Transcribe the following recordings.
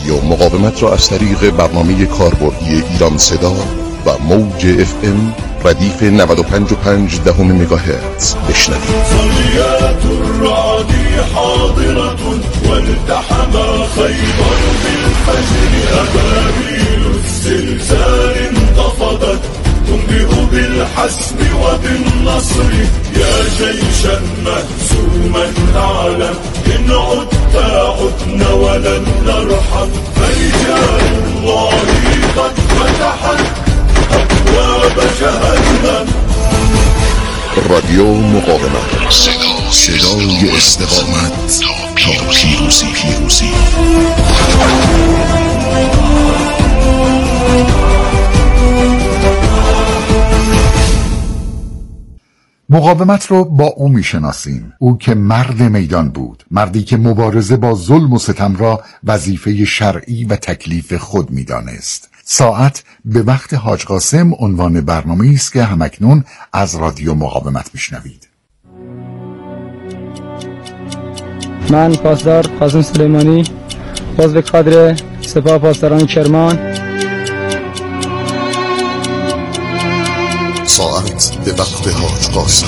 رادیو مقاومت را از طریق برنامه کاربردی ایران صدا و موج FM ردیف 95.5 مگاهرتز بشنوید. صليات الرعد حاضرة والتحم خيبر بالفجر أبابيل الزلزال انتفضت تنبئ بالحسم وبالنصر يا جيشا مهزوما أعلم إن عدت عدنا ولن نرحم فرجال الله قد فتحت أبواب جهنم. رادیو مقاومت، صدای استقامت تا پیروزی. مقاومت رو با او میشناسیم. او که مرد میدان بود، مردی که مبارزه با ظلم و ستم را وظیفه شرعی و تکلیف خود میدانست. ساعت به وقت حاج قاسم عنوان برنامه‌ای است که همکنون از رادیو مقاومت میشنوید. من پاسدار قاسم سلیمانی، عضو کادر سپاه پاسداران کرمان. ساعت به وقت حاج قاسم.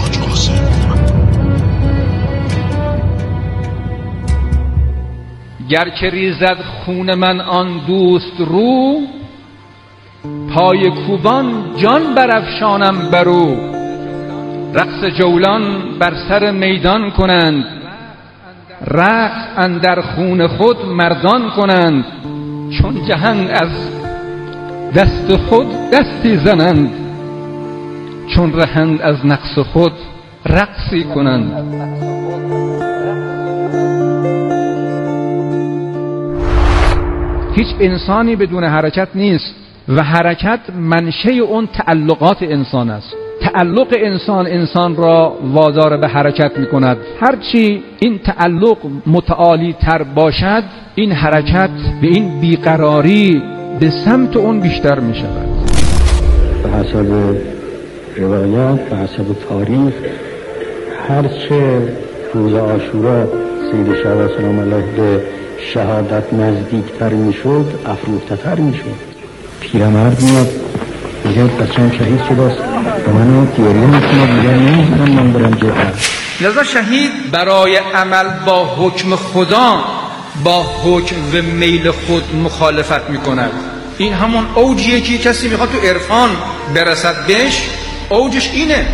گر که ریزد خون من آن دوست رو، پای کوبان جان برافشانم برو. رقص جولان بر سر میدان کنند، رقص اندر خون خود مردان کنند. چون جهنگ از دست خود دستی زنند، چون رهند از نقص خود رقصی کنند. هیچ انسانی بدون حرکت نیست و حرکت منشأ اون تعلقات انسان است. تعلق انسان را وادار به حرکت می کند. هرچی این تعلق متعالی تر باشد، این حرکت به این بیقراری به سمت اون بیشتر می شود. به حسب روایات، به حسب تاریخ، هرچه روز عاشورا سید شهدا سلام الله به شهادت نزدیکتر میشد، افروخته‌تر میشد. پیرمرد میاد میگه بچه‌م شهید شده است، به من گریه میکنه، میگه نمیدونم من برم جبهه. لذا شهید برای عمل با حکم خدا با حکم و میل خود مخالفت میکند. این همون اوجیه که کسی میخواد تو عرفان برسد بهش، اوجش اینه.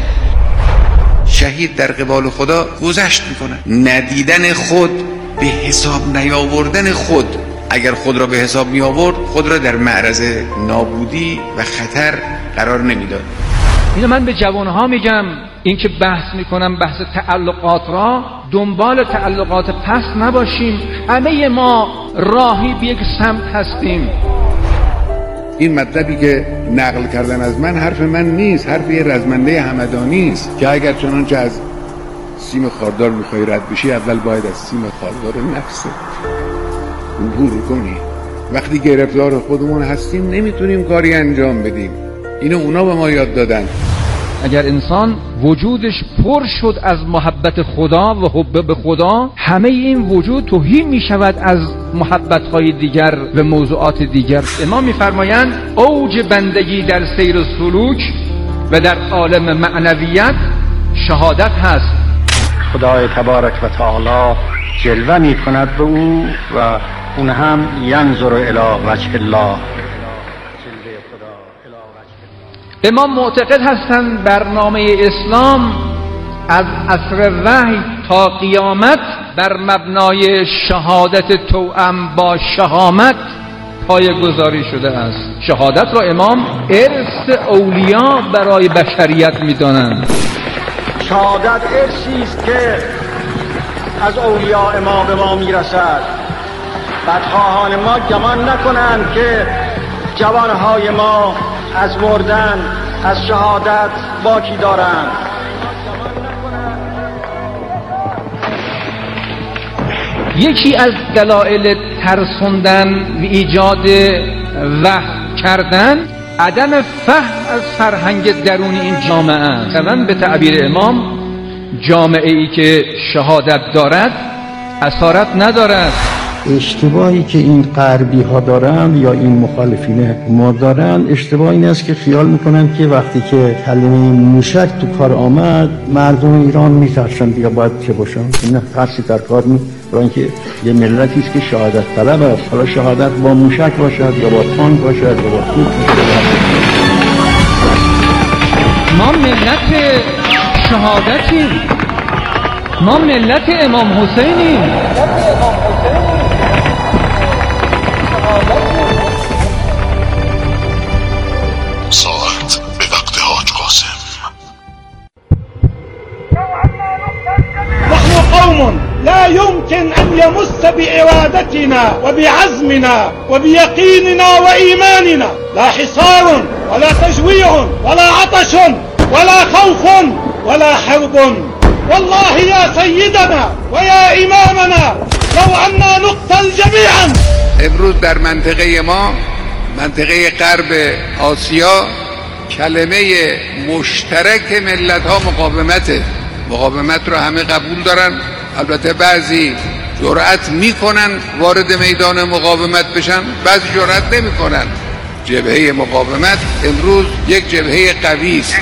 شهید در قبال خدا گذشت میکنه. ندیدن خود، به حساب نیاوردن خود. اگر خود را به حساب می آورد، خود را در معرض نابودی و خطر قرار نمیداد. اینو من به جوانها میگم، این که بحث میکنم بحث تعلقات را، دنبال تعلقات پس نباشیم. همه ما راهی به یک سمت هستیم. این مطلبی که نقل کردن از من حرف من نیست، حرف یه رزمنده همدانی است که اگر چنانچه از سیم خاردار میخوای رد بشی، اول باید از سیم خاردار نفسه عبور کنی. وقتی گرفتار خودمون هستیم نمیتونیم کاری انجام بدیم. اینو اونا به ما یاد دادن. اگر انسان وجودش پر شد از محبت خدا و حب به خدا، همه این وجود توهی می شود از محبت‌های دیگر و موضوعات دیگر. امام می‌فرمایند اوج بندگی در سیر و سلوک و در عالم معنویت شهادت هست. خدای تبارک و تعالی جلوه می کند به او و اون هم ینظر الی وجه الله. امام معتقد هستند برنامه اسلام از عصر وحی تا قیامت بر مبنای شهادت توأم با شهامت پایه‌گذاری شده است. شهادت را امام ارث اولیا برای بشریت می‌دانند. شهادت ارثی است که از اولیاء ما به ما میرسد. بدخواهان ما گمان نکنند که جوانهای ما از مردن، از شهادت باکی دارند. یکی از دلایل ترسوندن و ایجاد وهم کردن عدم فهم از فرهنگ درونی این جامعه است. مثلا به تعبیر امام، جامعه ای که شهادت دارد اسارت ندارد. اشتباهی که این غربی ها دارن یا این مخالفین ما دارن، اشتباه این است که خیال میکنن که وقتی که کلمه موشک تو کار آمد مردم ایران میترسن یا باید چه باشن. این ترسی در کار نیست، برای اینکه یه ملتی است که شهادت طلب است. حالا شهادت با موشک باشد یا با تانک باشد یا با توپ باشد. ما ملت شهادتیم، ما ملت امام حسینیم. ساعت به وقت حاج قاسم. نحن قوم لا يمكن أن يمس بإرادتنا وبعزمنا وبيقيننا وإيماننا لا حصار ولا تجويع ولا عطش ولا خوف ولا حرب. والله يا سيدنا ويا إمامنا لو أننا نقتل جميعا. امروز در منطقه ما، منطقه غرب آسیا، کلمه مشترک ملت ها مقاومته. مقاومت رو همه قبول دارن، البته بعضی جرأت میکنن وارد میدان مقاومت بشن، بعضی جرأت نمیکنن. جبهه مقاومت امروز یک جبهه قوی است.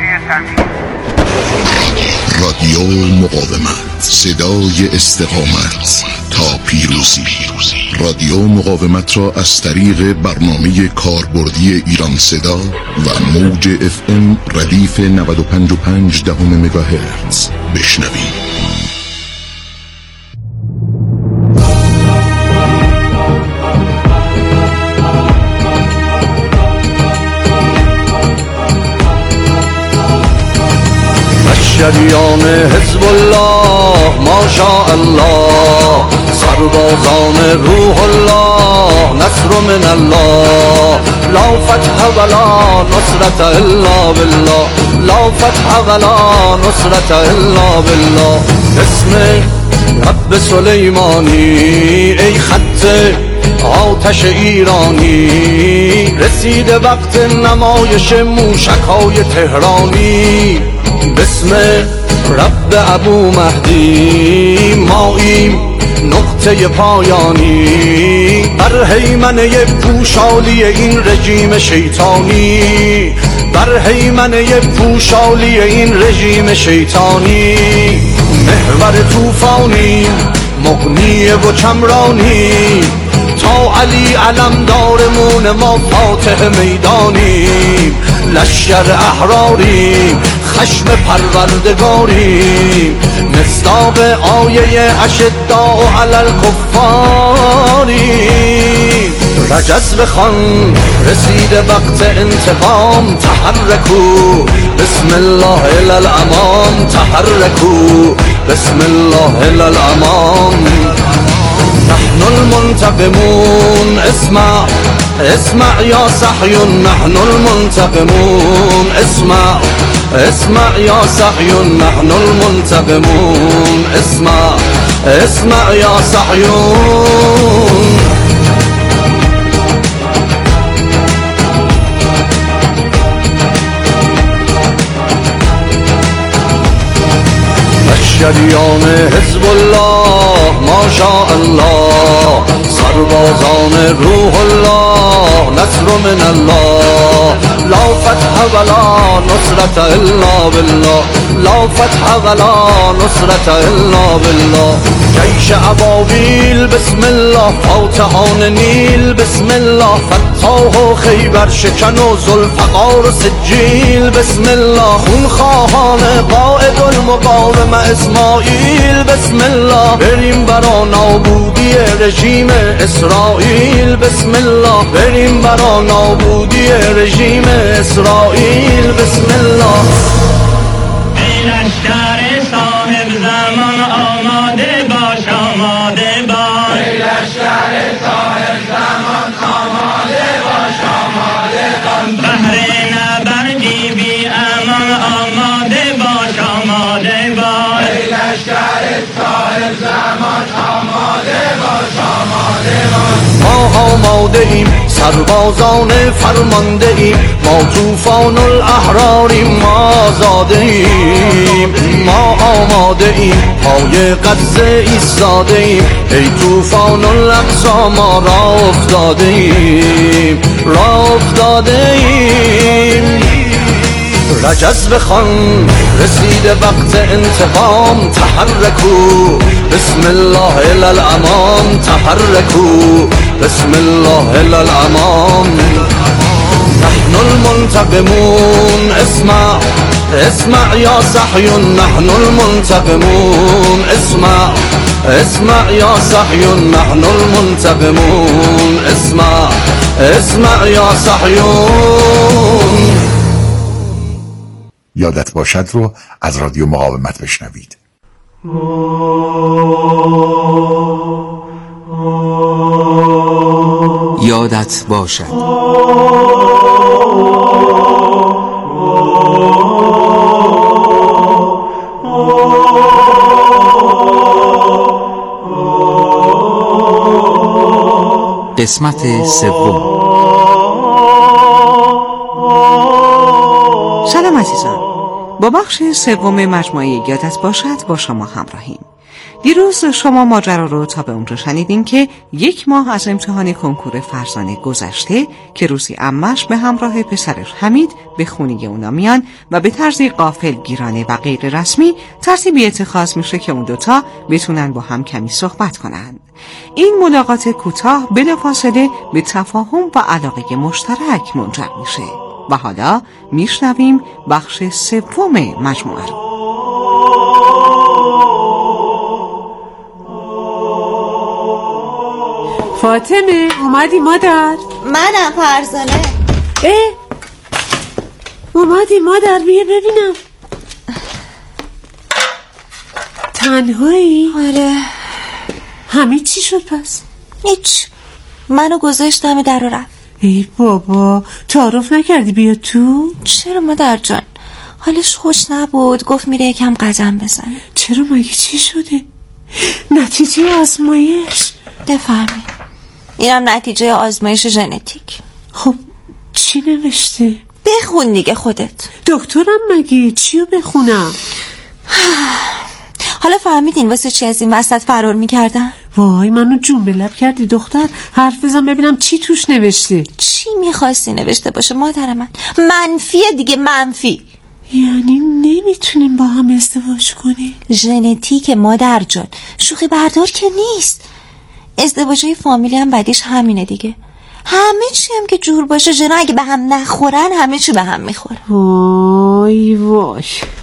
رادیو مقاومت، صدای استقامت تا پیروزی. رادیو مقاومت را از طریق برنامه کاربردی ایران صدا و موج FM ردیف 95.5 مگاهرتز بشنوید. شریان حزب الله ماشاء الله، سربازان روح الله نصر من الله، لا فتح ولا نصرت الا بالله، لا فتح ولا نصرت الا بالله. اسم رب سلیمانی ای خط آتش ایرانی، رسیده وقت نمایش موشک‌های تهرانی. بسم رب ابو مهدی ماییم نقطه پایانی، بر هیمنه پوشالی این رژیم شیطانی، بر هیمنه پوشالی این رژیم شیطانی. محور طوفانی مغنی و چمرانی، تا علی علمدارمون ما فاتح میدانیم. لشکر احراریم خشم پروردگاریم، مصداق آیه اشداء علی الکفاریم. رجز بخوان رسیده وقت انتقام، تحرکو بسم الله الی الامام، تحرکو بسم الله الی الامام. نحن المنتقمون اسمع اسمع یا صحیون، نحن المنتقمون اسمع اسمع یا صحیون، نحن المنتقمون اسمع اسمع یا صحیون. شریان حزب الله ماشاء الله، سربازان روح الله نصر من الله، لا فتح ولا نصرت الا بالله، لا فتح ولا نصرت الا بالله. جیش ابابیل بسم الله، فاتحان نیل بسم الله، فتاح و خیبر شکن و ذوالفقار و سجیل بسم الله، خونخواهان قائد المقاومه اسماعیل بسم الله، بریم برا نابودی رژیم اسرائیل بسم الله، بریم برا نابودی رژیم اسرائیل بسم الله. ای لشکر صاحب زمان آماده باش، آماده باش. ای لشکر صاحب زمان آماده باش، آماده باش. بهر نبردی بی امان آماده باش، آماده باش. ای لشکر صاحب زمان آماده باش، آماده باش. ما آماده ایم سربازان فرمانده ایم، ما طوفان الاحراریم، ما آزاده ایم، ما آماده ایم، پای غزه ایستاده ایم، ای طوفان الاقصا ما را افتاده ایم، را افتاده ایم. رجز بخوان رسیده وقت انتقام، تحرکو بسم الله الی الامام، تحرکو بسم الله الی الامام. نحن المنتقمون اسمع اسمع یا صحیون، نحن المنتقمون اسمع اسمع یا صحیون، نحن المنتقمون اسمع اسمع یا صحیون. یادت باشد رو از رادیو مقاومت بشنوید. یادت باشد. قسمت سوم. سلام عزیزان، با بخش سوم مجموعه یادت باشد با شما همراهیم. دیروز شما ماجرا رو تا به اونجا شنیدین که 1 ماه از امتحان کنکور فرزانه گذشته که روزی عمش به همراه پسرش حمید به خونه اونا میان و به طرزی غافلگیرانه و غیر رسمی ترتیبی اتخاذ میشه که اون دوتا بتونن با هم کمی صحبت کنن. این ملاقات کوتاه بلافاصله به تفاهم و علاقه مشترک منجر میشه و حالا میشنویم بخش سوم مجموعه رو. فاطمه اومدی مادر؟ منم فرزانه. اومدی مادر، بیا ببینم. تنهایی؟ آره. حمید چی شد پس؟ هیچ، منو گذاشتم در و رفت. ای بابا، تعارف نکردی بیا تو؟ چرا مادر جان؟ حالش خوش نبود، گفت میره یکم قدم بزنه. چرا مگه چی شده؟ نتیجه آزمایش؟ بفرمایید. اینم نتیجه آزمایش ژنتیک. خب چی نوشته؟ بخون دیگه خودت. دکترم مگه چیو بخونم؟ حالا فهمیدین واسه چی از این وسط فرار میکردن؟ وای منو جون به لب کردی دختر. حرف بزن ببینم چی توش نوشته. چی میخواستی نوشته باشه مادر من؟ منفیه دیگه، منفی. یعنی نمیتونیم با هم ازدواج کنیم؟ ژنتیک مادر جان، شوخی بردار که نیست. ازدواجای فامیلی هم بعدیش همینه دیگه. همه چی هم که جور باشه، جنا اگه به هم نخورن همه چی به هم میخوره. وای وای،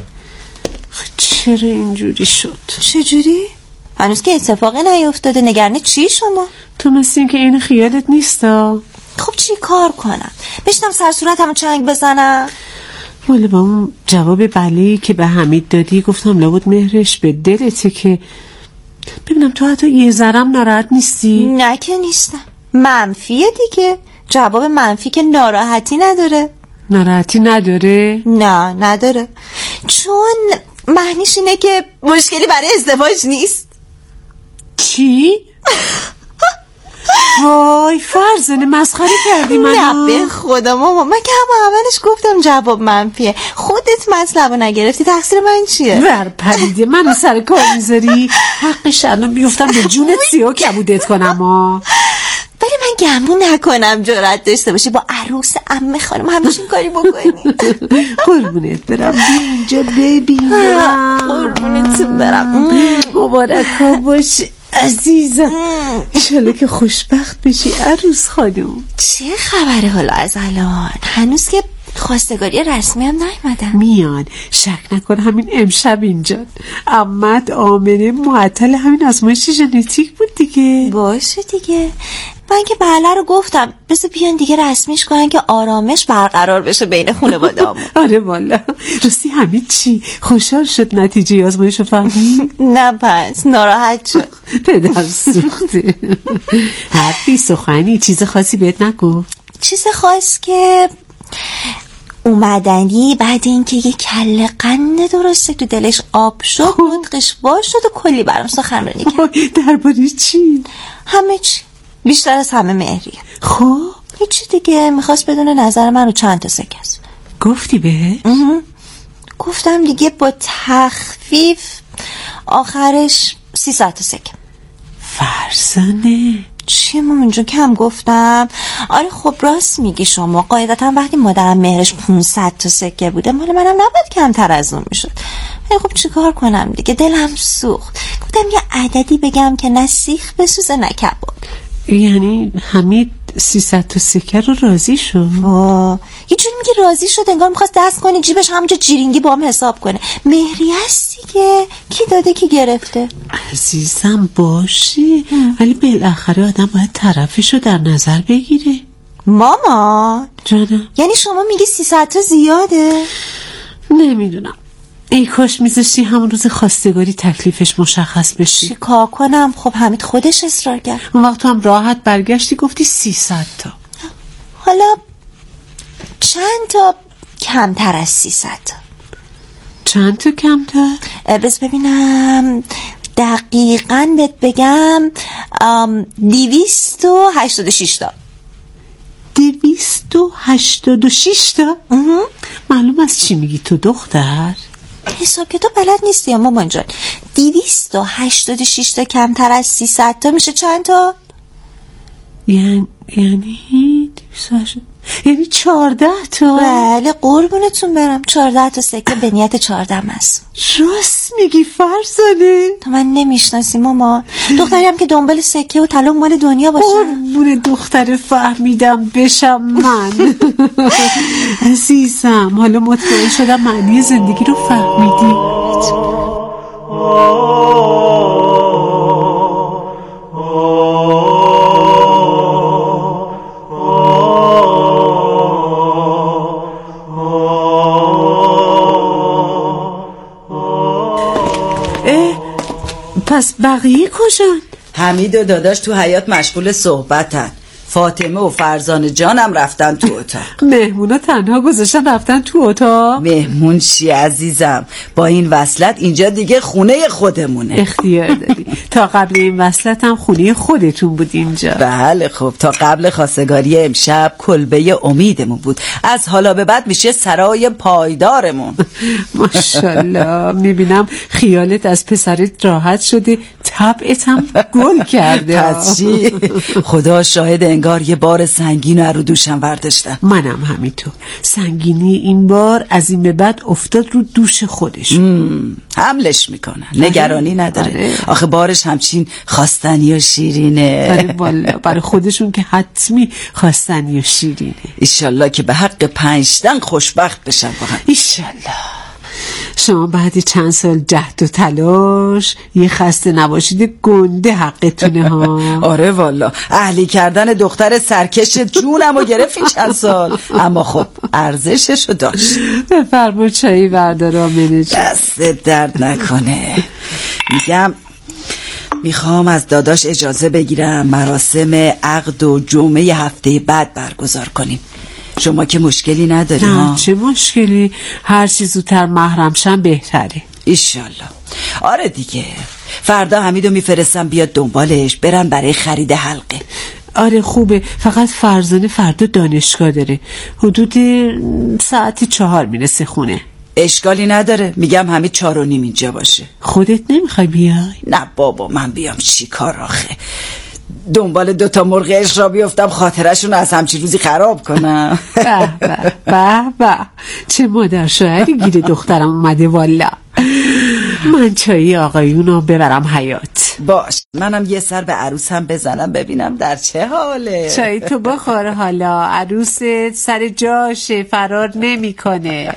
چرا اینجوری شد؟ چجوری؟ هنوز که اتفاقی نیفتاده، نگران چی شما؟ تو مثل این که این خیالت نیستا. خب چی کار کنم؟ بشنم سر صورتمو چنگ بزنم؟ ولی با اون جواب بلی که به حمید دادی گفتم لابد مهرش به دلته که ببینم تو حتی یه ذرم ناراحت نیستی؟ نه که نیستم. منفیه دیگه. جواب منفی که ناراحتی نداره. ناراحتی نداره؟ نه نداره، چون معنیش اینه که مشکلی برای ازدواج نیست. چی؟ وای فرزانه مسخره کردی منو. نه به خدا ماما، من که هم اولش گفتم جواب منفیه، خودت مطلبو نگرفتی، تقصیر من چیه؟ ور پریده منو سر کار میذاری. حقش الان بیفتم به جونت سیاه کبودت کنم ها. ولی من گمون نکنم جرأت داشته باشی با عروس عمه خانم همچین کاری بکنی. قربونت برم، اینجا ببینم. قربونت برم. مبارک ها باشه عزیزم. انشالله که خوشبخت بشی عروس خانم. چه خبره حالا از الان؟ هنوز که خواستگاری رسمی هم نیومدن. میان، شک نکن همین امشب اینجا. عمت آمنه معطل همین آزمایش ژنتیک بود دیگه. باشه دیگه، من که بله رو گفتم بس بیان دیگه رسمیش کنن که آرامش برقرار بشه بین خانواده‌مون. آره والا. راستی حمید چی؟ خوشحال شد نتیجه آزمایش رو فهمید؟ نه پس ناراحت شد. پدر سوخته. حرفی سخنی چیز خاصی بهت نگفت؟ چیز خاص که اومدنی بعد اینکه یه کله قند درسته تو دلش آب شد نطقش باز شد و کلی برام سخنرانی کرد. درباره چی؟ همه چی، بیشتر از همه مهریه. خب هیچی دیگه، میخواست بدون نظر من رو چند تا سکه است. گفتی به؟ گفتم دیگه با تخفیف آخرش 300 تا سکه. فرزانه چی مامان جون کم گفتم؟ آره خب راست میگی شما. قاعدتا وقتی مادرم مهرش 500 تا سکه بوده مال منم نباید کمتر از اون میشد. خب چیکار کنم دیگه، دلم سوخت. گفتم یه عددی بگم که نه سیخ بسوزه نه کباب. یعنی حمید 300 تا سکه رو راضی شد؟ یه جوری میگه راضی شد انگار میخواست دست کنه جیبش همونجا جیرینگی با هم حساب کنه. مهری هست دیگه، کی داده کی گرفته. عزیزم باشی ولی بالاخره آدم باید طرفشو در نظر بگیره. مامان جانم، یعنی شما میگی 300 تا زیاده؟ نمیدونم، ای کاش میذاشتی همون روز خواستگاری تکلیفش مشخص بشی. چی کار کنم؟ خب حمید خودش اصرار کرد. اون وقت هم راحت برگشتی گفتی 300 تا. حالا چند تا کمتر از 300 تا؟ چند تا کمتر؟ بس ببینم دقیقاً بهت بگم 286 تا. 286 تا؟ معلوم از چی میگی تو دختر؟ حساب که تو بلد نیستی یا مامان جان. 286 تا کمتر از 300 تا میشه چند تا؟ یعنی 14 تا. بله قربونتون برم، 14 تا سکه به نیت 14 است. راست میگی فرزانه؟ تو من نمیشناسی ماما. دختری هم که دنبال سکه و طلا مال دنیا باشه. قربون دختر فهمیدم بشم من. عزیزم حالا مطمئن شدم معنی زندگی رو فهمیدی. پس بقیه کجان؟ حمید و داداش تو حیاط مشغول صحبتن. فاطمه و فرزانه جانم رفتن تو اتاق. مهمونا تنها گذاشتن رفتن تو اتاق؟ مهمون چی عزیزم، با این وصلت اینجا دیگه خونه خودمونه. اختیار داری. تا قبل این وصلت هم خونه خودتون بود اینجا؟ بله خب تا قبل خواستگاری امشب کلبه امیدمون بود، از حالا به بعد میشه سرای پایدارمون. ماشاءالله. میبینم خیالت از پسرت راحت شده، طبعت هم گل کرده. پس چی؟ خدا شاهد، انگار یه بار سنگین رو دوشم برداشتم. منم همینطور. سنگینی این بار از این به بعد افتاد رو دوش خودش. حملش میکنن، نگرانی نداره. آخه بارش همچین خواستنی و شیرینه. برای خودشون که حتمی خواستنی و شیرینه. ایشالله که به حق 5 دن خوشبخت بشن با هم. ایشالله. شما بعد چند سال جهد و تلاش یه خسته نباشید گنده حقتونه ها. آره والا، اهلی کردن دختر سرکش جونمو گرفت این چند سال، اما خب ارزششو داشت. بفرما چایی بردارا منج. دست درد نکنه. میگم میخوام از داداش اجازه بگیرم مراسم عقد و جمعه هفته بعد برگزار کنیم. شما که مشکلی نداری؟ نه چه مشکلی، هر چی زودتر محرم شم بهتره. ایشالله. آره دیگه، فردا حمیدو میفرستم بیاد دنبالش، برن برای خرید حلقه. آره خوبه، فقط فرزانه فردا دانشگاه داره، حدود ساعت 4 میرسه خونه. اشکالی نداره، میگم حمید 4:30 اینجا باشه. خودت نمیخوای بیای؟ نه بابا، من بیام چی کار آخه؟ دنبال 2 مرغ عشق را بیفتم خاطرشون از همچین روزی خراب کنم. به چه مادر شوهری گیر دخترم اومده والا. من چایی آقایونو ببرم حیاط. باش، منم یه سر به عروسم بزنم ببینم در چه حاله. چایی تو بخور، حالا عروست سر جاشه، فرار نمیکنه.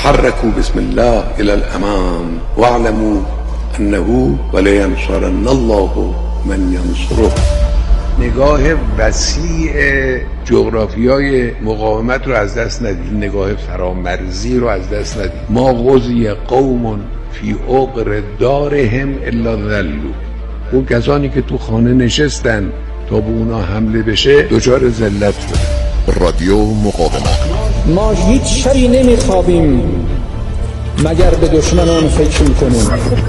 تحركوا بسم الله الى الامام واعلموا انه ولینصرن الله من ینصره. نگاه وسیع جغرافیای مقاومت رو از دست ندید، نگاه فرامرزی رو از دست ندید. ما غزی قوم فی عقر دارهم الا ذلوا. اون کسانی که تو خانه نشستن تا به اونا حمله بشه دچار ذلت شدن. رادیو مقاومت. ما هیچ شبی نمیخوابیم مگر به دشمنان فکر میکنیم.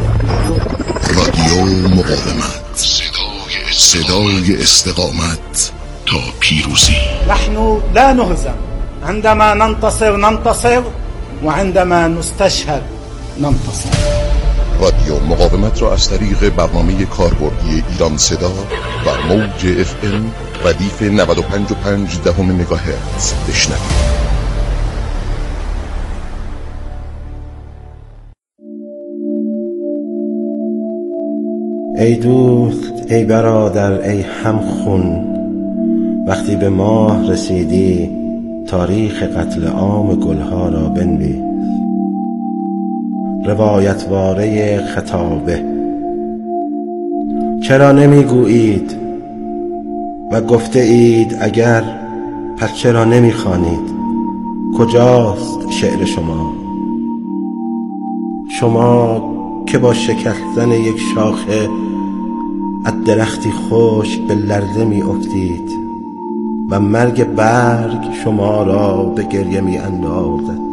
رادیو مقاومت، صدای استقامت تا پیروزی. نحن لا نهزم، عندما ننتصر وعندما نستشهد ننتصر. رادیو مقاومت را از طریق برنامه کاربردی ایران صدا و موج FM ردیف 95.5 مگاهرتز بشنوید. ای دوست، ای برادر، ای همخون، وقتی به ماه رسیدی تاریخ قتل عام گلها را بنویس. روایتواره خطابه. چرا نمیگویید و گفته اید اگر، پس چرا نمیخوانید؟ کجاست شعر شما؟ شما که با شکستن یک شاخه از درختی خشک به لرزه می افتید و مرگ برگ شما را به گریه می اندازد.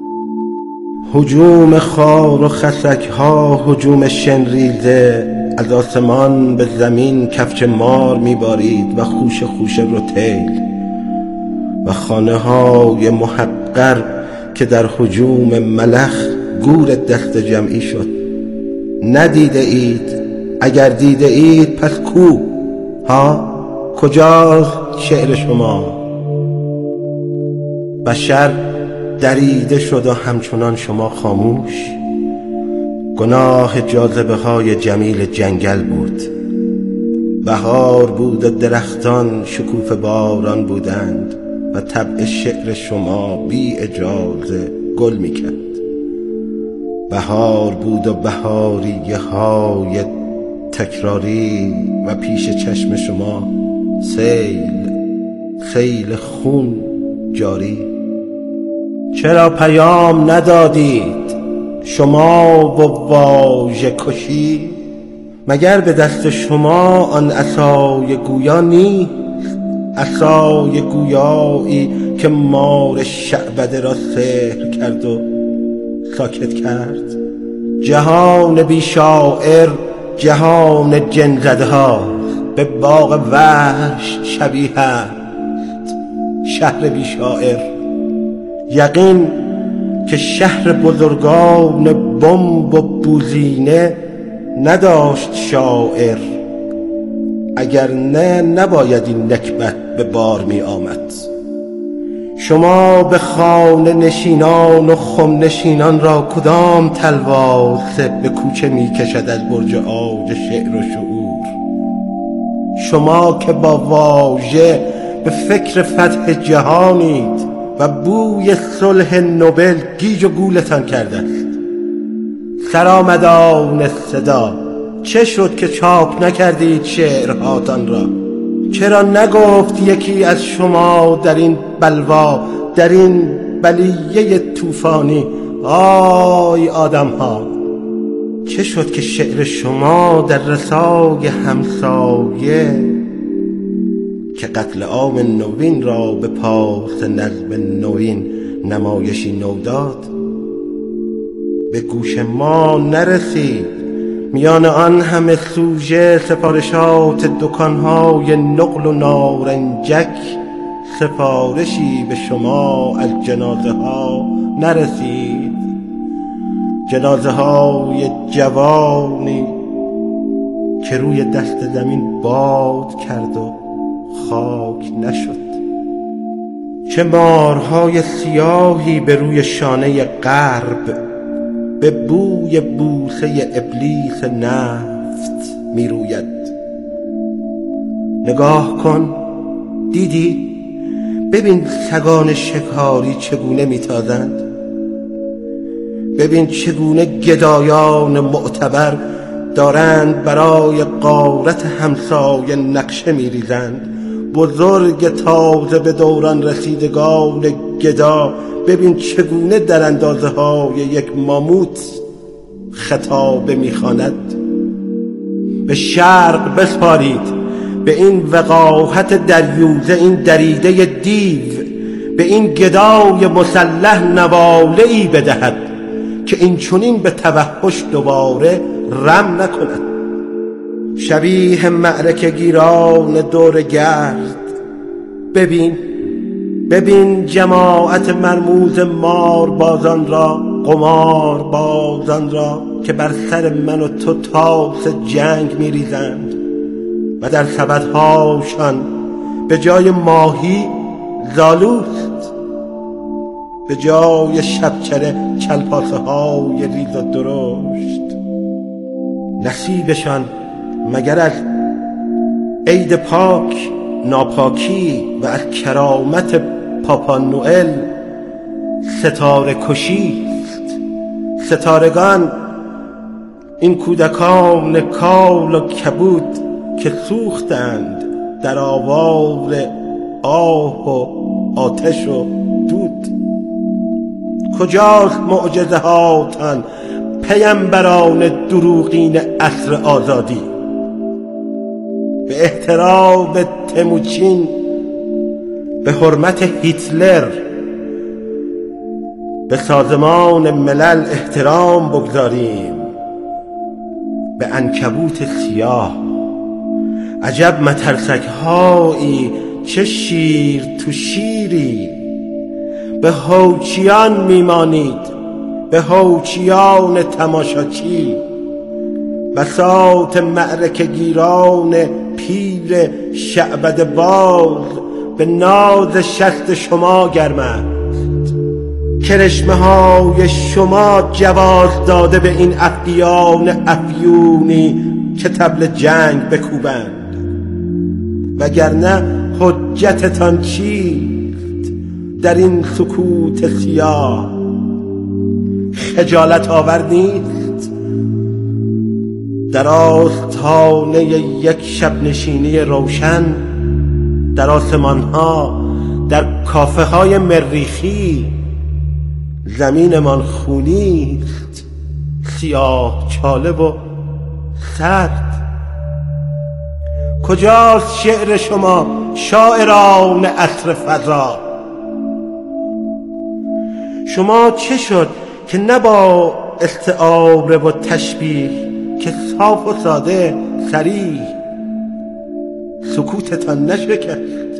هجوم خار و خسک ها، هجوم شنریزه از آسمان به زمین کفچ مار می بارید و خوش خوش روتیل و خانه های محقر که در هجوم ملخ گور دست جمعی شد. ندیده اید؟ اگر دیده اید پس کو؟ ها؟ کجاست شعر شما؟ بشر دریده شد و همچنان شما خاموش. گناه جاذبه های جمیل جنگل بود. بهار بود و درختان شکوفه باران بودند و طبع شعر شما بی اجازه گل میکرد. بهار بود و بهاریه های تکراری و پیش چشم شما سیل خون جاری. چرا پیام ندادید شما و واژه کشی؟ مگر به دست شما آن عصای گویا نیست؟ عصای گویایی که مار شعبده را سحر کرد و ساکت کرد. جهان بی شاعر جهان جن زده ها به باغ وحش شبیه است. شهر بی شاعر، یقین که شهر بزرگان بمب و بوزینه نداشت شاعر، اگر نه نباید این نکبت به بار می آمد. شما به خانه نشینان و خم نشینان را کدام تلواسه به کوچه می کشد از برج آج شعر و شعور؟ شما که با واژه به فکر فتح جهانید و بوی صلح نوبل گیج و گولتان کرده است. سرآمدان صدا، چه شد که چاپ نکردید شعرهاتان را؟ چرا نگفت یکی از شما در این بلوا، در این بلیه طوفانی، آی آدم ها؟ چه شد که شعر شما در رسای همسایه که قتل عام نوین را به پاس نظم نوین نمایشی نو داد به گوش ما نرسید؟ میان آن همه سوژه سفارشات دکانهای نقل و نارنجک سفارشی به شما از جنازه ها نرسید؟ جنازه های جوانی که روی دست زمین باد کرد و خاک نشد. چه مارهای سیاهی به روی شانه غرب به بوی بوسه ابلیس نفت می روید. نگاه کن، دیدی؟ ببین سگان شکاری چگونه می تازند. ببین چگونه گدایان معتبر دارند برای غارت همسایه نقشه میریزند. بزرگ تازه به دوران رسیدگان گدا ببین چگونه در اندازه های یک ماموت خطابه میخواند. به شرق بسپارید، به این وقاحت دریوزه، این دریده دیو، به این گدای مسلح نواله‌ای بدهد که این چنین به توحش دوباره رم نکند. شبیه معرکه گیران دور گرد ببین جماعت مرموز مار بازان را، قمار بازان را که بر سر من و تو تاس جنگ میریزند و در سبدهاشان به جای ماهی زالوست، به جای شبچره کلپاسه های ریز و درشت. نصیبشان مگر از عید پاک ناپاکی و از کرامت پاپا نوئل ستاره کشیست. ستارگان این کودکان کال و کبود که سوختند در آوار آه و آتش و دود. کجاست معجزه هاتان پیمبران دروغین عصر آزادی؟ به احترام تموچین، به حرمت هیتلر، به سازمان ملل احترام بگذاریم. به عنکبوت سیاه عجب مترسک هایی، چه شیر تو شیری. به هوچیان میمانید، به هوچیان تماشاچی. بساط معرکه گیران پیر شعبد باز به ناز شست شما گرم است. کرشمه های شما جواز داده به این افیان افیونی که طبل جنگ بکوبند، وگرنه حجتتان چیست در این سکوت سیاه؟ خجالت آور نیست در آستانه یک شب نشینی روشن در آسمان ها، در کافه های مریخی زمینمان خونیست، سیاه چاله و سرد. کجاست شعر شما شاعران عصر فضا؟ شما چه شد که نه با استعاره و تشبیه که صاف و ساده صریح سکوتتان نشکست؟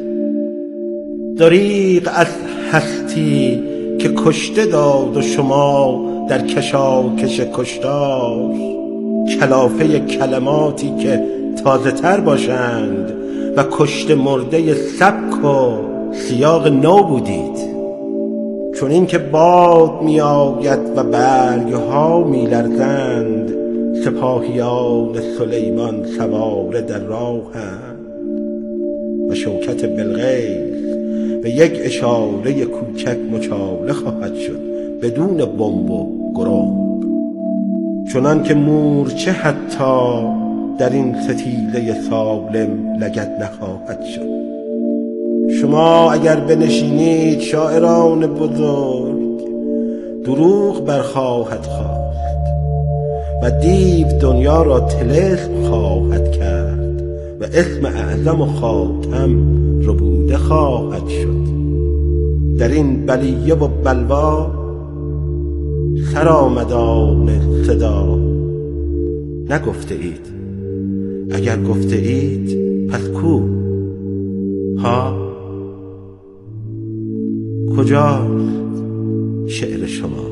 دریغ از هستی که کشته داد و شما در کشاکش کشتار کلافه کلماتی که تازه تر باشند و کشته مرده سبک و سیاق نو بودید. چون این که باد می آید و برگها می لرزند، سپاهیان سلیمان سواره در راهند و شوکت بلقیس به یک اشاره کوچک مچاله خواهد شد بدون بمب و گرنگ. چنان که مورچه حتی در این ستیزه سالم لگد نخواهد شد. شما اگر بنشینید شاعران بزرگ، دروغ برخواهد خواست و دیو دنیا را طلسم خواهد کرد و اسم اعظم و خاتم ربوده خواهد شد. در این بلیه و بلوا سرآمدان صدا نگفته اید. اگر گفته اید پس کو؟ ها کجا شعر شما؟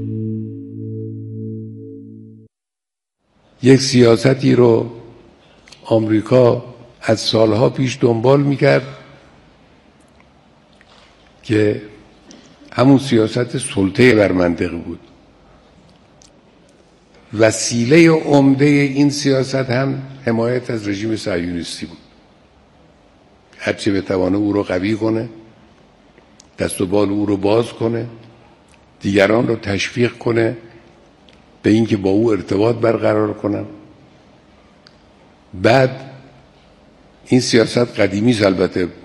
یک سیاستی رو آمریکا از سالها پیش دنبال میکرد که همون سیاست سلطه بر منطقه بود. وسیله عمده این سیاست هم حمایت از رژیم صهیونیستی بود. هرچی بتوانه او رو قوی کنه، دست و بال او رو باز کنه دیگران رو تشویق کنه به اینکه با او ارتباط برقرار کنن. بعد این سیاست قدیمی است، البته